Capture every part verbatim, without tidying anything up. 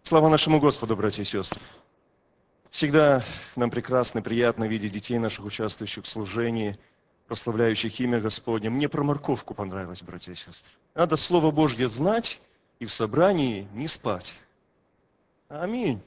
Слава нашему Господу, братья и сестры! Всегда нам прекрасно, приятно видеть детей наших, участвующих в служении, прославляющих имя Господне. Мне про морковку понравилось, братья и сестры. Надо Слово Божье знать и в собрании не спать. Аминь.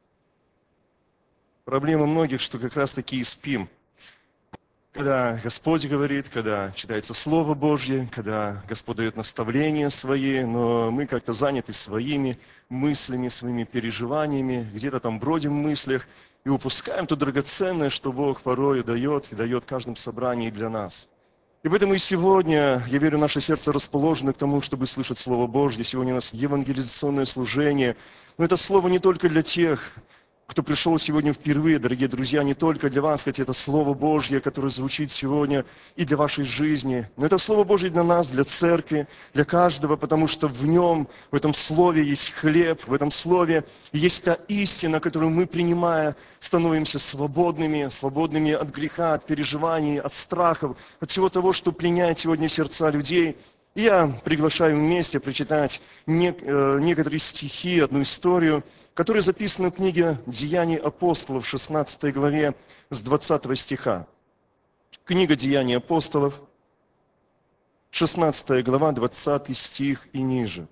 Проблема многих, что как раз таки и спим. Когда Господь говорит, когда читается Слово Божье, когда Господь дает наставления свои, но мы как-то заняты своими мыслями, своими переживаниями, где-то там бродим в мыслях и упускаем то драгоценное, что Бог порой дает и дает в каждом собрании для нас. И поэтому и сегодня, я верю, наше сердце расположено к тому, чтобы слышать Слово Божье. Сегодня у нас евангелизационное служение. Но это Слово не только для тех, кто пришел сегодня впервые, дорогие друзья, не только для вас, хотя это Слово Божье, которое звучит сегодня и для вашей жизни, но это Слово Божье для нас, для церкви, для каждого, потому что в нем, в этом Слове есть хлеб, в этом Слове есть та истина, которую мы, принимая, становимся свободными, свободными от греха, от переживаний, от страхов, от всего того, что пленяет сегодня сердца людей. И я приглашаю вместе прочитать некоторые стихи, одну историю, которые записаны в книге «Деяний апостолов» в шестнадцатой главе с двадцатого стиха. Книга «Деяний апостолов», шестнадцатая глава, двадцатый стих и ниже.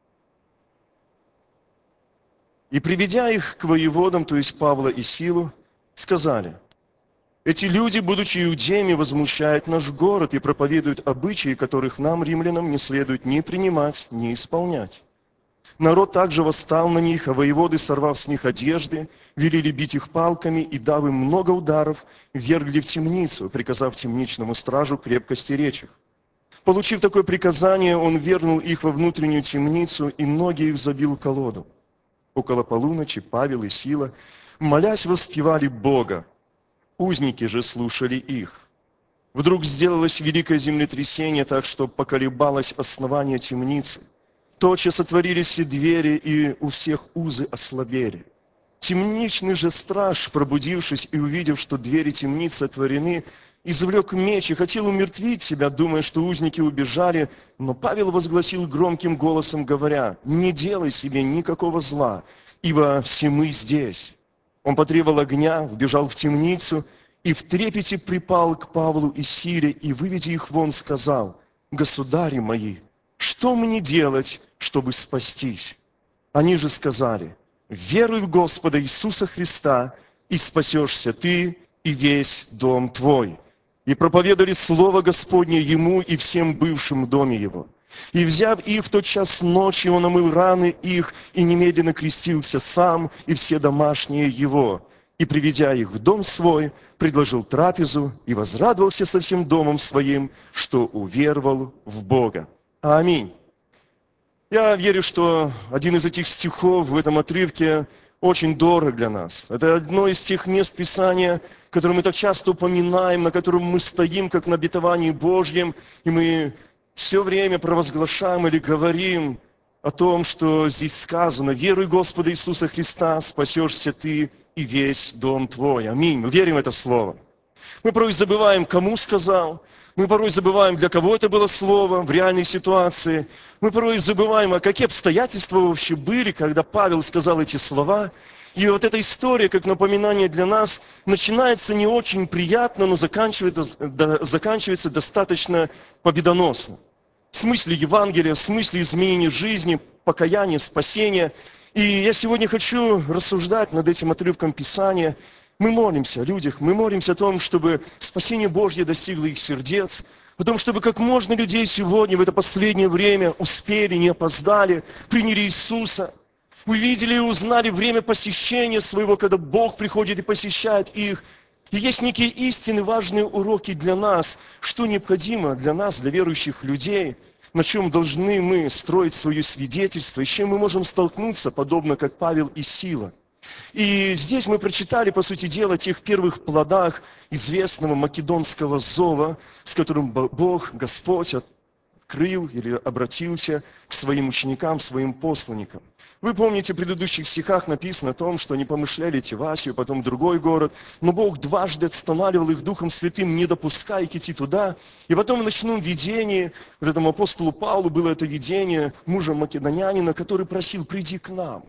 «И приведя их к воеводам, то есть Павла и Силу, сказали: эти люди, будучи иудеями, возмущают наш город и проповедуют обычаи, которых нам, римлянам, не следует ни принимать, ни исполнять. Народ также восстал на них, а воеводы, сорвав с них одежды, велели бить их палками и, дав им много ударов, ввергли в темницу, приказав темничному стражу крепко стеречь их. Получив такое приказание, он вернул их во внутреннюю темницу, и ноги их забил в колоду. Около полуночи Павел и Сила, молясь, воспевали Бога. Узники же слушали их. Вдруг сделалось великое землетрясение, так что поколебалось основание темницы. Тотчас отворились все двери, и у всех узы ослабели. Темничный же страж, пробудившись и увидев, что двери темницы отворены, извлек меч и хотел умертвить себя, думая, что узники убежали, но Павел возгласил громким голосом, говоря: «Не делай себе никакого зла, ибо все мы здесь». Он потребовал огня, вбежал в темницу и в трепете припал к Павлу и Силе, и, выведя их вон, сказал: «Государи мои, что мне делать, чтобы спастись?» Они же сказали: «Веруй в Господа Иисуса Христа, и спасешься ты и весь дом твой». И проповедовали Слово Господне ему и всем бывшим в доме его. И, взяв их в тот час ночи, он омыл раны их и немедленно крестился сам и все домашние его. И, приведя их в дом свой, предложил трапезу и возрадовался со всем домом своим, что уверовал в Бога. Аминь. Я верю, что один из этих стихов в этом отрывке очень дорог для нас. Это одно из тех мест Писания, которые мы так часто упоминаем, на котором мы стоим, как на обетовании Божьем, и мы все время провозглашаем или говорим о том, что здесь сказано: «Веруй в Господа Иисуса Христа, спасешься ты и весь дом твой». Аминь. Мы верим в это слово. Мы порой забываем, кому сказал. Мы порой забываем, для кого это было слово в реальной ситуации. Мы порой забываем, а какие обстоятельства вообще были, когда Павел сказал эти слова. И вот эта история, как напоминание для нас, начинается не очень приятно, но заканчивается, заканчивается достаточно победоносно. В смысле Евангелия, в смысле изменения жизни, покаяния, спасения. И я сегодня хочу рассуждать над этим отрывком Писания. Мы молимся о людях, мы молимся о том, чтобы спасение Божье достигло их сердец, о том, чтобы как можно людей сегодня, в это последнее время, успели, не опоздали, приняли Иисуса, увидели и узнали время посещения своего, когда Бог приходит и посещает их. И есть некие истины, важные уроки для нас, что необходимо для нас, для верующих людей, на чем должны мы строить свое свидетельство, и с чем мы можем столкнуться, подобно как Павел и Сила. И здесь мы прочитали, по сути дела, о тех первых плодах известного македонского зова, с которым Бог, Господь, открыл или обратился к своим ученикам, своим посланникам. Вы помните, в предыдущих стихах написано о том, что они помышляли идти в Асию, потом в другой город, но Бог дважды останавливал их Духом Святым, не допуская их идти туда. И потом в ночном видении, вот этому апостолу Павлу было это видение мужа македонянина, который просил: «Приди к нам».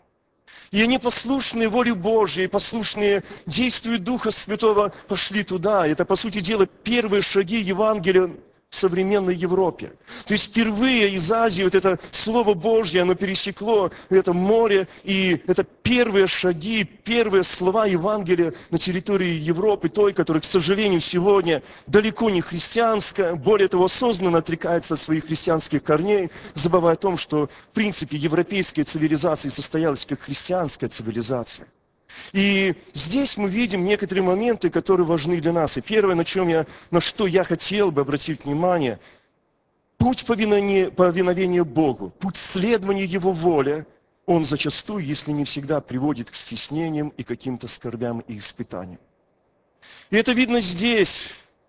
И они, послушные воле Божьей, послушные действию Духа Святого, пошли туда. Это, по сути дела, первые шаги Евангелия в современной Европе. То есть впервые из Азии вот это Слово Божье, оно пересекло это море, и это первые шаги, первые слова Евангелия на территории Европы, той, которая, к сожалению, сегодня далеко не христианская, более того, осознанно отрекается от своих христианских корней, забывая о том, что, в принципе, европейская цивилизация состоялась как христианская цивилизация. И здесь мы видим некоторые моменты, которые важны для нас. И первое, на, чем я, на что я хотел бы обратить внимание, путь повиновения, повиновения Богу, путь следования Его воле, он зачастую, если не всегда, приводит к стеснениям и каким-то скорбям и испытаниям. И это видно здесь.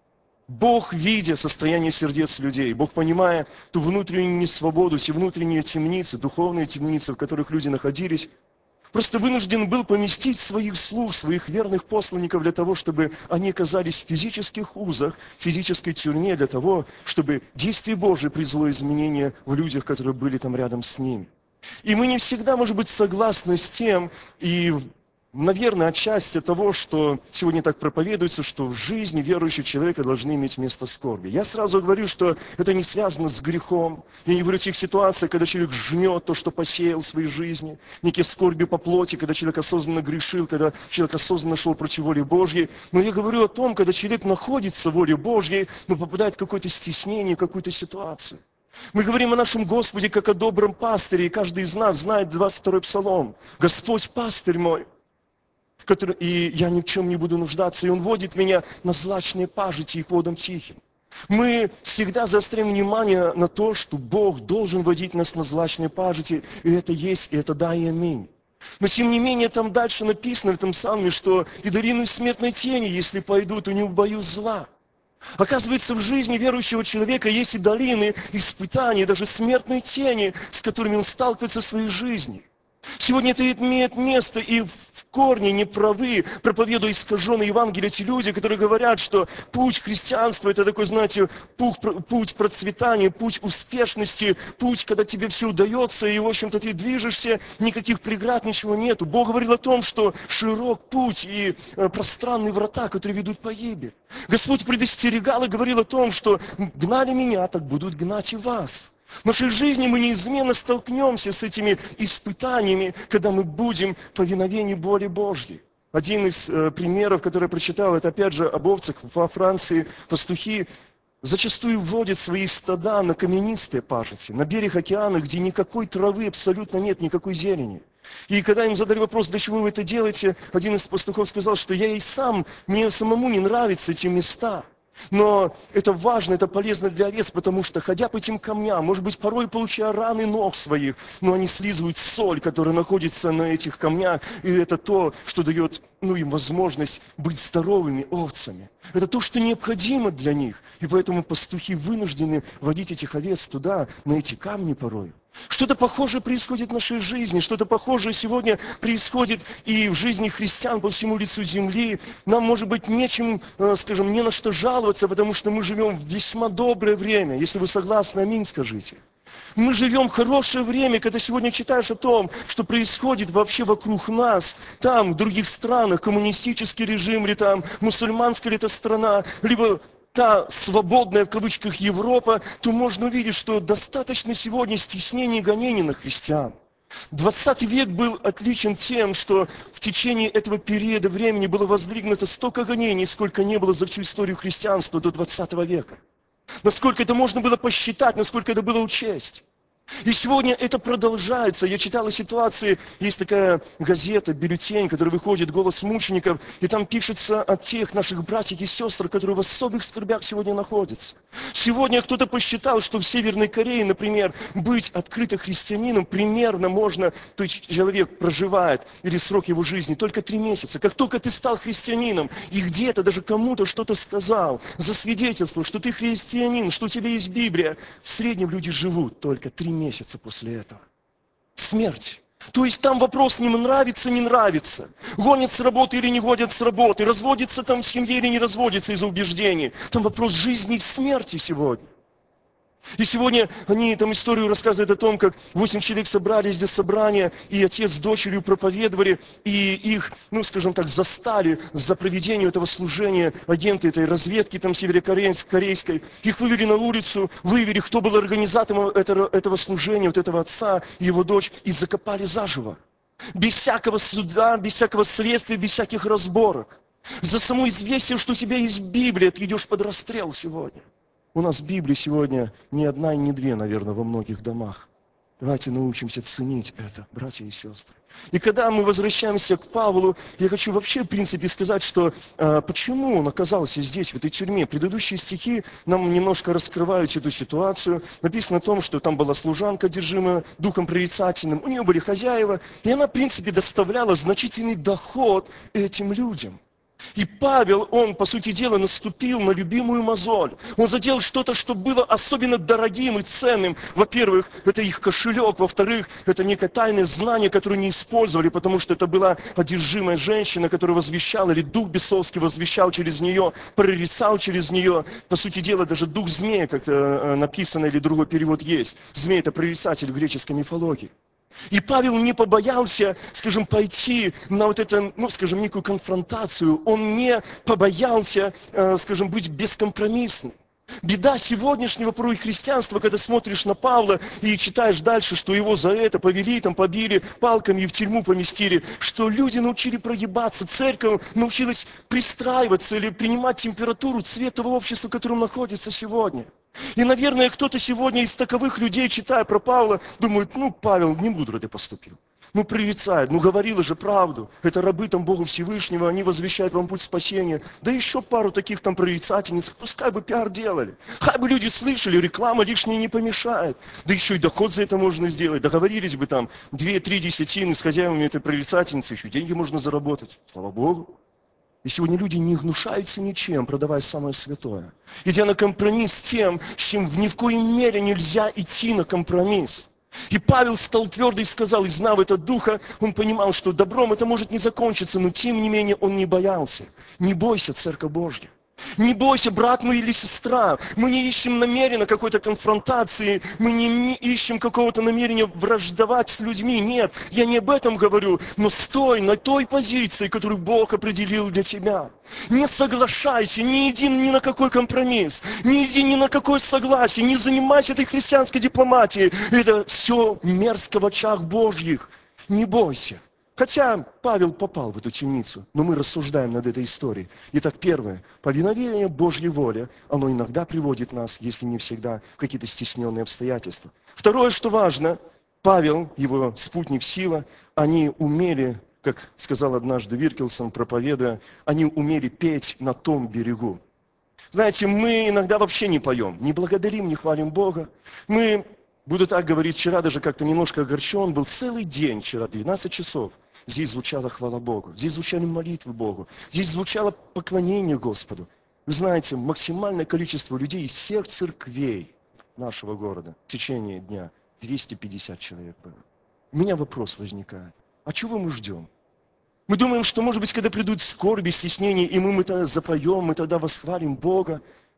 Бог, видя состояние сердец людей, Бог, понимая ту внутреннюю несвободу, те внутренние темницы, духовные темницы, в которых люди находились, просто вынужден был поместить своих слуг, своих верных посланников для того, чтобы они оказались в физических узах, в физической тюрьме, для того, чтобы действие Божие произвело изменения в людях, которые были там рядом с ними. И мы не всегда, может быть, согласны с тем, и, наверное, отчасти того, что сегодня так проповедуется, что в жизни верующего человека должны иметь место скорби. Я сразу говорю, что это не связано с грехом. Я не говорю о тех ситуациях, когда человек жнет то, что посеял в своей жизни, некие скорби по плоти, когда человек осознанно грешил, когда человек осознанно шел против воли Божьей. Но я говорю о том, когда человек находится в воле Божьей, но попадает в какое-то стеснение, в какую-то ситуацию. Мы говорим о нашем Господе, как о добром пастыре, и каждый из нас знает двадцать второй псалом. «Господь пастырь мой, который, и я ни в чем не буду нуждаться, и Он водит меня на злачные пажити и к водам тихим». Мы всегда заостряем внимание на то, что Бог должен водить нас на злачные пажити, и это есть, и это да и аминь. Но тем не менее, там дальше написано в этом псалме, что «и долину смертной тени, если пойду, то не убоюсь зла». Оказывается, в жизни верующего человека есть и долины, испытаний, даже смертной тени, с которыми он сталкивается в своей жизни. Сегодня это имеет место, и в корне неправы, проповедуя искаженное Евангелие, те люди, которые говорят, что путь христианства – это такой, знаете, путь, путь процветания, путь успешности, путь, когда тебе все удается, и, в общем-то, ты движешься, никаких преград, ничего нету. Бог говорил о том, что широк путь и пространные врата, которые ведут к погибели. Господь предостерегал и говорил о том, что гнали меня, так будут гнать и вас. В нашей жизни мы неизменно столкнемся с этими испытаниями, когда мы будем в повиновении воли Божьей. Один из э, примеров, который я прочитал, это опять же об овцах во Франции. Пастухи зачастую вводят свои стада на каменистые пажити, на берег океана, где никакой травы абсолютно нет, никакой зелени. И когда им задали вопрос, для чего вы это делаете, один из пастухов сказал, что я и сам, мне самому не нравятся эти места. Но это важно, это полезно для овец, потому что, ходя по этим камням, может быть, порой получая раны ног своих, но они слизывают соль, которая находится на этих камнях, и это то, что дает ну, им возможность быть здоровыми овцами. Это то, что необходимо для них, и поэтому пастухи вынуждены водить этих овец туда, на эти камни порой. Что-то похожее происходит в нашей жизни, что-то похожее сегодня происходит и в жизни христиан по всему лицу земли. Нам, может быть, нечем, скажем, не на что жаловаться, потому что мы живем в весьма доброе время. Если вы согласны, аминь скажите. Мы живем в хорошее время, когда сегодня читаешь о том, что происходит вообще вокруг нас, там, в других странах, коммунистический режим, или там, мусульманская ли это страна, либо та свободная, в кавычках, Европа, то можно увидеть, что достаточно сегодня стеснений и гонений на христиан. двадцатый век был отличен тем, что в течение этого периода времени было воздвигнуто столько гонений, сколько не было за всю историю христианства до двадцатого века. Насколько это можно было посчитать, насколько это было учесть. И сегодня это продолжается. Я читал о ситуации, есть такая газета, бюллетень, который выходит, «Голос мучеников», и там пишется о тех наших братьях и сестрах, которые в особых скорбях сегодня находятся. Сегодня кто-то посчитал, что в Северной Корее, например, быть открыто христианином примерно можно, то есть человек проживает, или срок его жизни, только три месяца. Как только ты стал христианином, и где-то даже кому-то что-то сказал, засвидетельствовал, что ты христианин, что у тебя есть Библия, в среднем люди живут только три месяца после этого. Смерть. То есть там вопрос не нравится, не нравится. Гонят с работы или не гонят с работы. Разводится там в семье или не разводится из-за убеждений. Там вопрос жизни и смерти сегодня. И сегодня они там историю рассказывают о том, как восемь человек собрались для собрания, и отец с дочерью проповедовали, и их, ну, скажем так, застали за проведение этого служения агенты этой разведки там северокорейской. Их вывели на улицу, выявили, кто был организатором этого, этого служения, вот этого отца и его дочь, и закопали заживо. Без всякого суда, без всякого следствия, без всяких разборок. За само известие, что у тебя есть Библия, ты идешь под расстрел сегодня. У нас Библии сегодня не одна и не две, наверное, во многих домах. Давайте научимся ценить это, братья и сестры. И когда мы возвращаемся к Павлу, я хочу вообще, в принципе, сказать, что э, почему он оказался здесь, в этой тюрьме. Предыдущие стихи нам немножко раскрывают эту ситуацию. Написано о том, что там была служанка, одержимая духом прорицательным, у нее были хозяева, и она, в принципе, доставляла значительный доход этим людям. И Павел, он, по сути дела, наступил на любимую мозоль. Он задел что-то, что было особенно дорогим и ценным. Во-первых, это их кошелек. Во-вторых, это некое тайное знание, которое не использовали, потому что это была одержимая женщина, которая возвещала, или дух бесовский возвещал через нее, прорицал через нее. По сути дела, даже дух змея, как-то написано, или другой перевод есть. Змей – это прорицатель в греческой мифологии. И Павел не побоялся, скажем, пойти на вот это, ну, скажем, некую конфронтацию. Он не побоялся, скажем, быть бескомпромиссным. Беда сегодняшнего порой христианства, когда смотришь на Павла и читаешь дальше, что его за это повели, там побили палками и в тюрьму поместили, что люди научили прогибаться, церковь научилась пристраиваться или принимать температуру цвет того общества, в котором находится сегодня. И, наверное, кто-то сегодня из таковых людей, читая про Павла, думает, ну, Павел не мудро ты поступил. Ну, прорицает, ну, говорила же правду. Это рабы там Богу Всевышнего, они возвещают вам путь спасения. Да еще пару таких там прорицательниц, пускай бы пиар делали. Хай бы люди слышали, реклама лишняя не помешает. Да еще и доход за это можно сделать. Договорились бы там две-три десятины с хозяевами этой прорицательницы, еще деньги можно заработать. Слава Богу. И сегодня люди не гнушаются ничем, продавая самое святое. Идя на компромисс с тем, с чем ни в коей мере нельзя идти на компромисс. И Павел стал твердо и сказал, и знав это духа, он понимал, что добром это может не закончиться, но тем не менее он не боялся. Не бойся, Церковь Божья. Не бойся, брат мой или сестра. Мы не ищем намеренно какой-то конфронтации, мы не ищем какого-то намерения враждовать с людьми. Нет, я не об этом говорю, но стой на той позиции, которую Бог определил для тебя. Не соглашайся, не иди ни на какой компромисс, не иди ни на какое согласие, не занимайся этой христианской дипломатией. Это все мерзко в очах Божьих. Не бойся. Хотя Павел попал в эту темницу, но мы рассуждаем над этой историей. Итак, первое. Повиновение Божьей воле, оно иногда приводит нас, если не всегда, в какие-то стесненные обстоятельства. Второе, что важно, Павел, его спутник Сила, они умели, как сказал однажды Виркелсон, проповедуя, они умели петь на том берегу. Знаете, мы иногда вообще не поем, не благодарим, не хвалим Бога. Мы, буду так говорить, вчера даже как-то немножко огорчен был, целый день вчера, двенадцать часов. Здесь звучала хвала Богу, здесь звучали молитвы Богу, здесь звучало поклонение Господу. Вы знаете, максимальное количество людей из всех церквей нашего города в течение дня двести пятьдесят человек было. У меня вопрос возникает, а чего мы ждем? Мы думаем, что, может быть, когда придут скорби, стеснения, и мы, мы тогда запоем, мы тогда восхвалим Бога.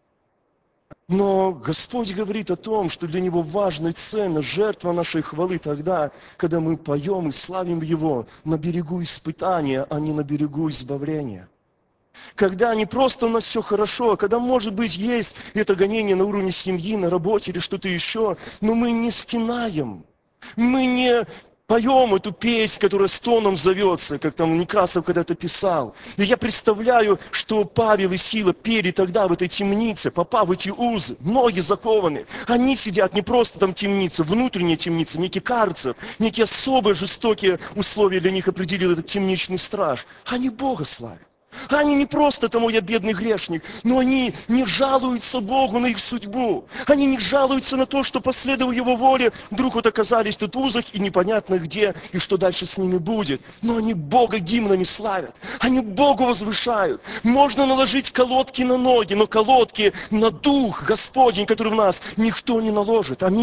Но Господь говорит о том, что для Него важна и ценна жертва нашей хвалы тогда, когда мы поем и славим Его на берегу испытания, а не на берегу избавления. Когда не просто у нас все хорошо, а когда, может быть, есть это гонение на уровне семьи, на работе или что-то еще, но мы не стенаем, мы не поем эту песнь, которая стоном зовется, как там Некрасов когда-то писал. И я представляю, что Павел и Сила пели тогда в этой темнице, попав в эти узы, ноги закованы. Они сидят не просто там темница, внутренняя темница, некий карцер, некие особые жестокие условия для них определил этот темничный страж. Они Бога славят. Они не просто тому я бедный грешник, но они не жалуются Богу на их судьбу. Они не жалуются на то, что последовав Его воле, вдруг вот оказались тут в узах и непонятно где, и что дальше с ними будет. Но они Бога гимнами славят, они Богу возвышают. Можно наложить колодки на ноги, но колодки на Дух Господень, который в нас, никто не наложит. Аминь.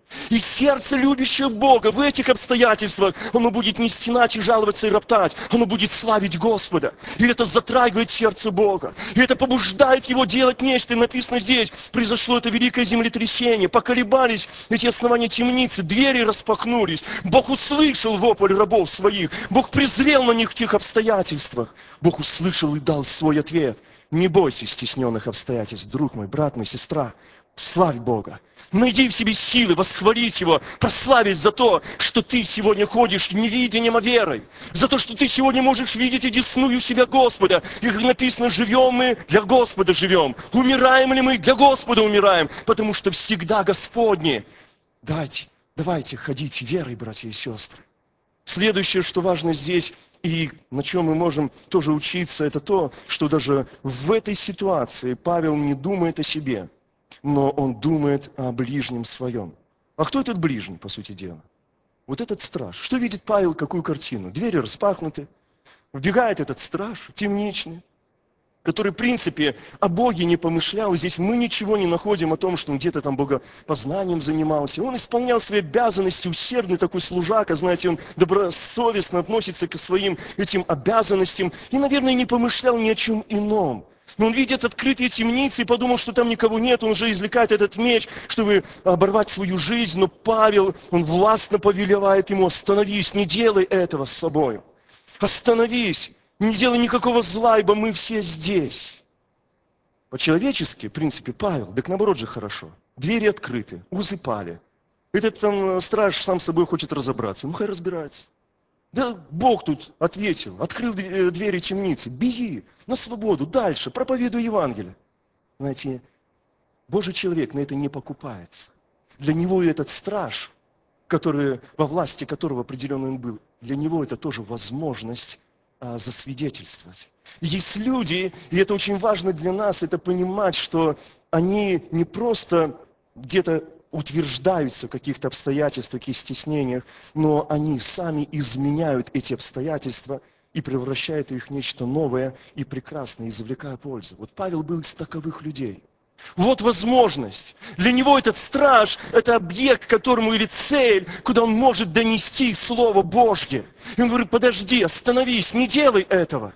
И сердце, любящее Бога, в этих обстоятельствах, оно будет не стенать и жаловаться и роптать, оно будет славить Господа. И это затрагивает сердце Бога. И это побуждает его делать нечто. И написано здесь, произошло это великое землетрясение, поколебались эти основания темницы, двери распахнулись. Бог услышал вопль рабов своих, Бог презрел на них в тех обстоятельствах. Бог услышал и дал свой ответ. Не бойся стесненных обстоятельств, друг мой, брат мой, сестра. Славь Бога. Найди в себе силы восхвалить Его, прославить за то, что ты сегодня ходишь не видением, а верой. За то, что ты сегодня можешь видеть одесную себя Господа. И как написано, живем мы, для Господа живем. Умираем ли мы, для Господа умираем. Потому что всегда Господне. Дайте, давайте ходить верой, братья и сестры. Следующее, что важно здесь, и на чем мы можем тоже учиться, это то, что даже в этой ситуации Павел не думает о себе, но он думает о ближнем своем. А кто этот ближний, по сути дела? Вот этот страж. Что видит Павел, какую картину? Двери распахнуты, вбегает этот страж, темничный, который, в принципе, о Боге не помышлял. Здесь мы ничего не находим о том, что он где-то там богопознанием занимался. Он исполнял свои обязанности, усердный такой служака, знаете, он добросовестно относится к своим этим обязанностям и, наверное, не помышлял ни о чем ином. Но он видит открытые темницы и подумал, что там никого нет. Он уже извлекает этот меч, чтобы оборвать свою жизнь. Но Павел, он властно повелевает ему: остановись, не делай этого с собой. Остановись, не делай никакого зла, ибо мы все здесь. По-человечески, в принципе, Павел, так наоборот же хорошо. Двери открыты, узы пали. Этот там страж сам с собой хочет разобраться. Ну, хай разбирается. Да Бог тут ответил, открыл двери темницы. Беги на свободу, дальше, проповедуй Евангелие. Знаете, Божий человек на это не покупается. Для него этот страж, который, во власти которого определенно он был, для него это тоже возможность а, засвидетельствовать. И есть люди, и это очень важно для нас, это понимать, что они не просто где-то утверждаются в каких-то обстоятельствах и стеснениях, но они сами изменяют эти обстоятельства и превращают их в нечто новое и прекрасное, извлекая пользу. Вот Павел был из таковых людей. Вот возможность. Для него этот страж – это объект, которому или цель, куда он может донести Слово Божье. И он говорит: подожди, остановись, не делай этого.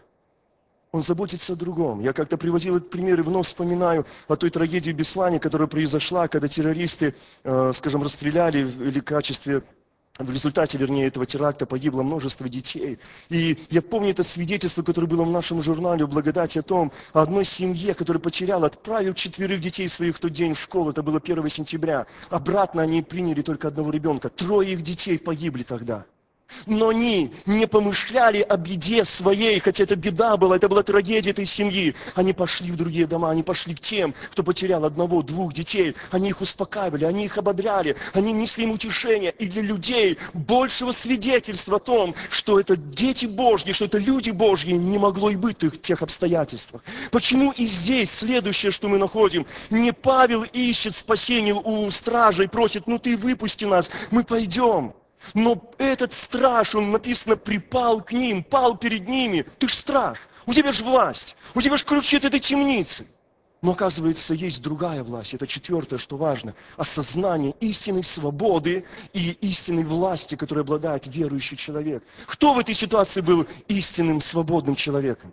Он заботится о другом. Я как-то приводил этот пример и вновь вспоминаю о той трагедии в Беслане, которая произошла, когда террористы, э, скажем, расстреляли или в качестве, в результате, вернее, этого теракта погибло множество детей. И я помню это свидетельство, которое было в нашем журнале «Благодать», о том, о одной семье, которая потеряла, отправив четверых детей своих в тот день в школу, это было первого сентября. Обратно они приняли только одного ребенка. Трое их детей погибли тогда. Но они не помышляли о беде своей, хотя это беда была, это была трагедия этой семьи. Они пошли в другие дома, они пошли к тем, кто потерял одного, двух детей. Они их успокаивали, они их ободряли, они несли им утешение. И для людей большего свидетельства о том, что это дети Божьи, что это люди Божьи, не могло и быть в тех обстоятельствах. Почему и здесь следующее, что мы находим? Не Павел ищет спасения у стража и просит: ну ты выпусти нас, мы пойдем. Но этот страж, он, написано, припал к ним, пал перед ними. Ты ж страж, у тебя же власть, у тебя же ключи от этой темницы. Но оказывается, есть другая власть. Это четвертое, что важно. Осознание истинной свободы и истинной власти, которой обладает верующий человек. Кто в этой ситуации был истинным свободным человеком?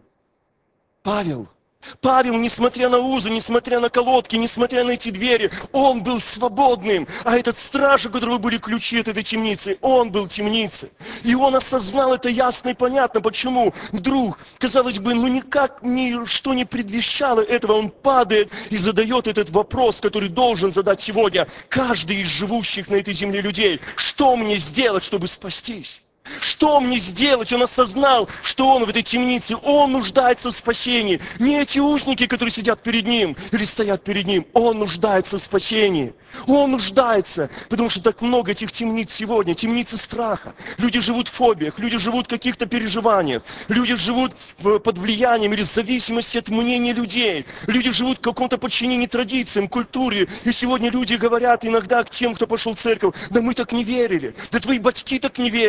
Павел. Павел, несмотря на узы, несмотря на колодки, несмотря на эти двери, он был свободным. А этот страж, у которого были ключи от этой темницы, он был в темнице. И он осознал это ясно и понятно. Почему? Вдруг, казалось бы, ну никак ничто не предвещало этого. Он падает и задает этот вопрос, который должен задать сегодня каждый из живущих на этой земле людей. Что мне сделать, чтобы спастись? Что мне сделать? Он осознал, что он в этой темнице, он нуждается в спасении. Не эти узники, которые сидят перед ним или стоят перед ним. Он нуждается в спасении. Он нуждается, потому что так много этих темниц сегодня, темницы страха. Люди живут в фобиях, люди живут в каких-то переживаниях, люди живут в, под влиянием или в зависимости от мнения людей. Люди живут в каком-то подчинении традициям, культуре. И сегодня люди говорят иногда к тем, кто пошел в церковь: да мы так не верили, да твои батьки так не верили,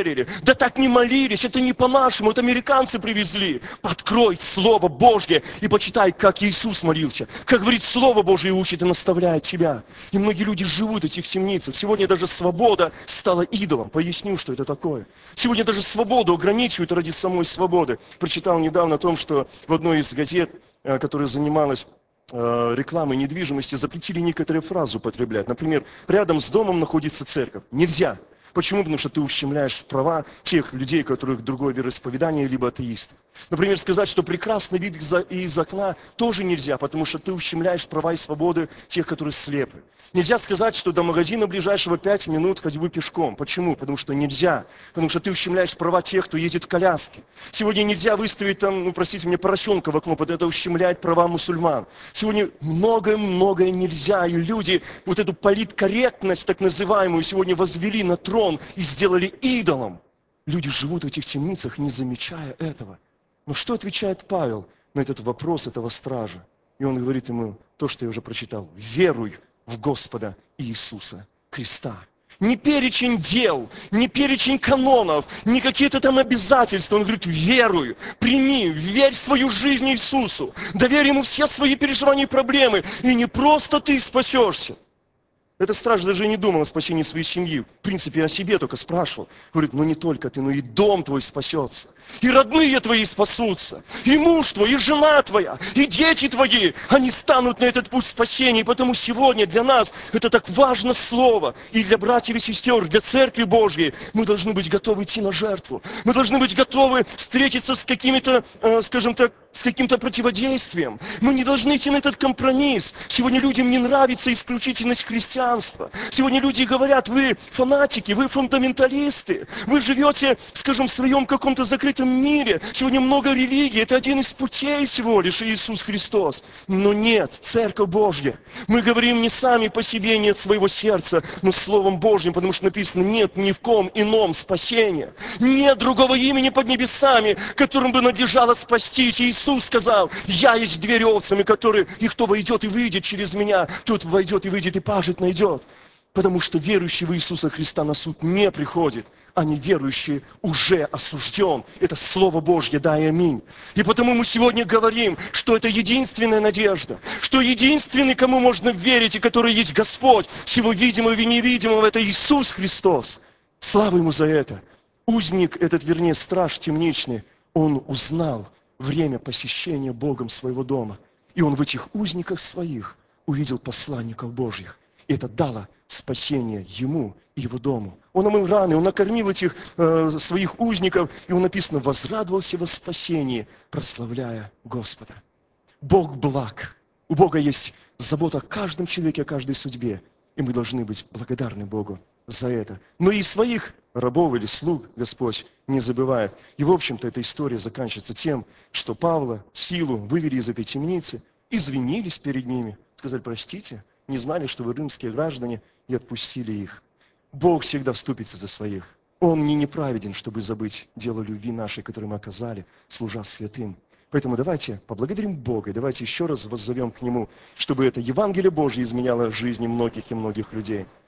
Да так не молились, это не по-нашему, это американцы привезли. Открой Слово Божье и почитай, как Иисус молился. Как говорит Слово Божье, учит и наставляет тебя. И многие люди живут в этих темницах. Сегодня даже свобода стала идолом. Поясню, что это такое. Сегодня даже свободу ограничивают ради самой свободы. Прочитал недавно о том, что в одной из газет, которая занималась рекламой недвижимости, запретили некоторые фразы употреблять. Например, рядом с домом находится церковь. Нельзя. Почему? Потому что ты ущемляешь права тех людей, у которых другое вероисповедание, либо атеистов. Например, сказать, что прекрасный вид из, из окна тоже нельзя, потому что ты ущемляешь права и свободы тех, которые слепы. Нельзя сказать, что до магазина ближайшего пять минут ходьбы пешком. Почему? Потому что нельзя. Потому что ты ущемляешь права тех, кто едет в коляске. Сегодня нельзя выставить там, ну простите меня, поросенка в окно, потому что это ущемляет права мусульман. Сегодня многое-многое нельзя. И люди вот эту политкорректность, так называемую, сегодня возвели на трон и сделали идолом. Люди живут в этих темницах, не замечая этого. Но что отвечает Павел на этот вопрос этого стража? И он говорит ему то, что я уже прочитал. Веруй в Господа Иисуса Христа. Не перечень дел, не перечень канонов, не какие-то там обязательства. Он говорит, веруй, прими, верь в свою жизнь Иисусу. Доверь Ему все свои переживания и проблемы. И не просто ты спасешься. Этот страж даже и не думал о спасении своей семьи. В принципе, о себе только спрашивал. Говорит, ну не только ты, но и дом твой спасется. И родные твои спасутся. И муж твой, и жена твоя, и дети твои. Они станут на этот путь спасения. И потому сегодня для нас это так важно слово. И для братьев и сестер, для Церкви Божьей. Мы должны быть готовы идти на жертву. Мы должны быть готовы встретиться с какими-то, э, скажем так, с каким-то противодействием. Мы не должны идти на этот компромисс. Сегодня людям не нравится исключительность христианства. Сегодня люди говорят, вы фанатики, вы фундаменталисты. Вы живете, скажем, в своем каком-то закрытом мире. Сегодня много религий. Это один из путей всего лишь Иисус Христос. Но нет, Церковь Божья. Мы говорим не сами по себе, нет своего сердца, но Словом Божьим, потому что написано, нет ни в ком ином спасения. Нет другого имени под небесами, которым бы надлежало спастись. Иисус сказал, я есть дверь овцами, которые, и кто войдет и выйдет через меня, тот войдет и выйдет и пажить найдет. Потому что верующий в Иисуса Христа на суд не приходит, а неверующий уже осужден. Это Слово Божье, да и аминь. И потому мы сегодня говорим, что это единственная надежда, что единственный, кому можно верить, и который есть Господь, всего видимого и невидимого, это Иисус Христос. Слава Ему за это. Узник этот, вернее, страж темничный, он узнал время посещения Богом своего дома. И он в этих узниках своих увидел посланников Божьих. И это дало спасение ему и его дому. Он омыл раны, он накормил этих э, своих узников, и он написано, возрадовался во спасении, прославляя Господа. Бог благ. У Бога есть забота о каждом человеке, о каждой судьбе. И мы должны быть благодарны Богу за это. Но и своих рабов или слуг Господь не забывает. И, в общем-то, эта история заканчивается тем, что Павла, Силу вывели из этой темницы, извинились перед ними, сказали, простите, не знали, что вы римские граждане, и отпустили их. Бог всегда вступится за своих. Он не неправеден, чтобы забыть дело любви нашей, которую мы оказали, служа святым. Поэтому давайте поблагодарим Бога, и давайте еще раз воззовем к Нему, чтобы это Евангелие Божье изменяло жизни многих и многих людей.